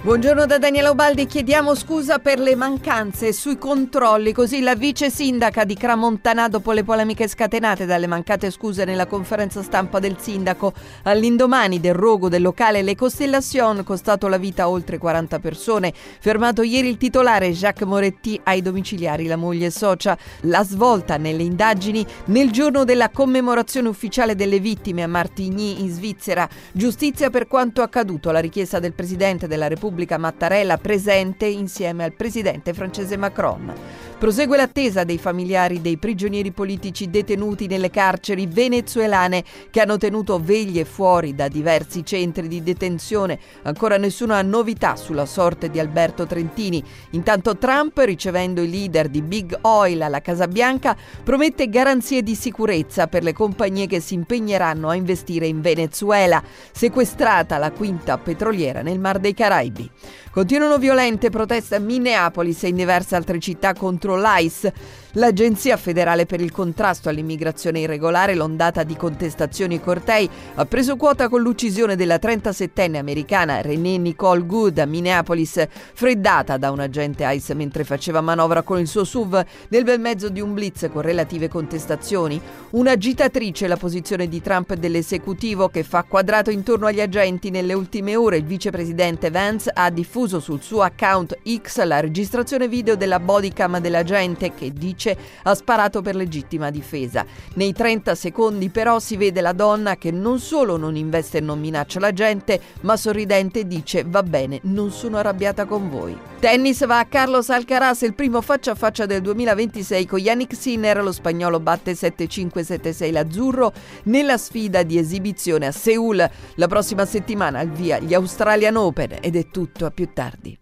Buongiorno da Daniela Ubaldi, chiediamo scusa per le mancanze sui controlli, così la vice sindaca di Cramontana dopo le polemiche scatenate dalle mancate scuse nella conferenza stampa del sindaco all'indomani del rogo del locale Le Constellation costato la vita a oltre 40 persone, fermato ieri il titolare Jacques Moretti ai domiciliari, la moglie socia, la svolta nelle indagini nel giorno della commemorazione ufficiale delle vittime a Martigny in Svizzera, giustizia per quanto accaduto, la richiesta del Presidente della Repubblica Mattarella presente insieme al presidente francese Macron. Prosegue l'attesa dei familiari dei prigionieri politici detenuti nelle carceri venezuelane che hanno tenuto veglie fuori da diversi centri di detenzione. Ancora nessuna novità sulla sorte di Alberto Trentini. Intanto Trump, ricevendo i leader di Big Oil alla Casa Bianca, promette garanzie di sicurezza per le compagnie che si impegneranno a investire in Venezuela, sequestrata la quinta petroliera nel Mar dei Caraibi. Continuano violente proteste a Minneapolis e in diverse altre città contro l'ICE, l'Agenzia federale per il contrasto all'immigrazione irregolare. L'ondata di contestazioni e cortei ha preso quota con l'uccisione della 37enne americana Renée Nicole Good a Minneapolis, freddata da un agente ICE mentre faceva manovra con il suo SUV nel bel mezzo di un blitz con relative contestazioni. Un'agitatrice la posizione di Trump e dell'esecutivo che fa quadrato intorno agli agenti. Nelle ultime ore il vicepresidente Vance ha diffuso sul suo account X la registrazione video della bodycam dell'agente che dice ha sparato per legittima difesa. Nei 30 secondi però si vede la donna che non solo non investe e non minaccia la gente, ma sorridente dice: va bene, non sono arrabbiata con voi. Tennis, va a Carlos Alcaraz, il primo faccia a faccia del 2026 con Jannik Sinner. Lo spagnolo batte 7-5-7-6 l'azzurro nella sfida di esibizione a Seul. La prossima settimana al via gli Australian Open ed è tutto, a più tardi.